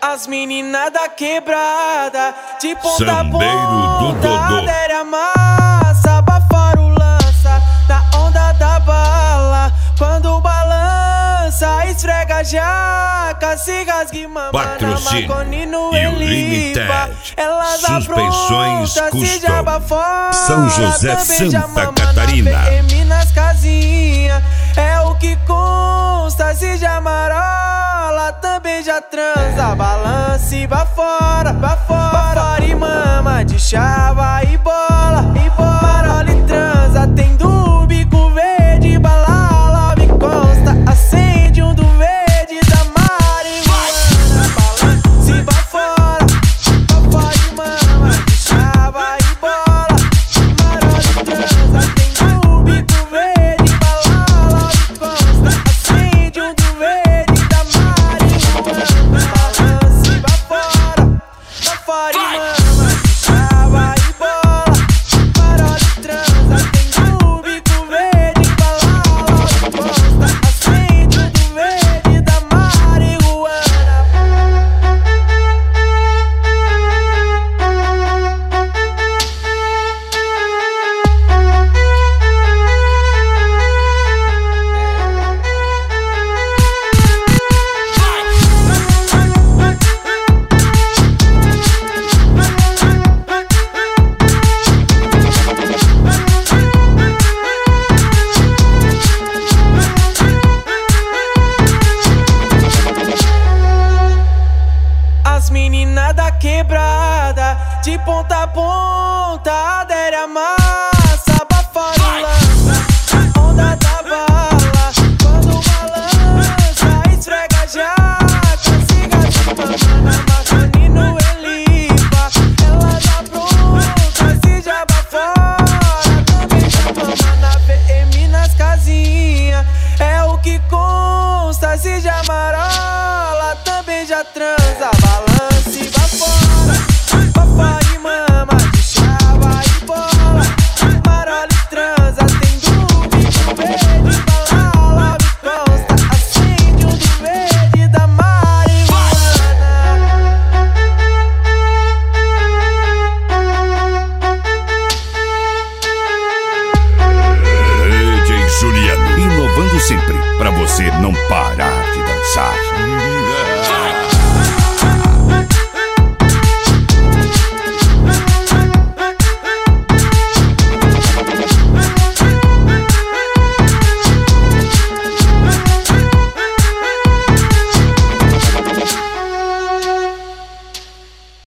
As meninas da quebrada, de ponta a Sambeiro do ponta, Dodô. adere a massa, abafar o lança, da onda da bala. Quando balança, esfrega a jaca, se rasga e mama Patrocínio na Marconi no e Elipa. Limited. Elas Suspensões aprontam, se já Custom. abafora, São José, também já Santa mama Catarina. na VM nas casinhas, é o que consta, se já marola, também já transa. Balança e vá fora e mama de chava e bola, marola e transa. Tem do bico verde, balala, me consta, acende um do verde da marihuana. Balança e vá fora e mama de chava e bola, marola e transa. Tem do bico verde, balala, me consta, acende um do verde da marihuana. Balança e vá fora e mama de chava e bola, marola e transa. Tem do bico verde, balala, me consta, acende um do verde da marihuana. As meninas da quebrada, de ponta a ponta, adere a massa, abafar o lança, a onda da bala. Quando balança, esfrega a jaca, se rasga e mama na Marconi no Elipa. Elas aprontam, se já abafora, também já mama na VM nas casinhas, é o que consta, se já marola, também já transa. Balança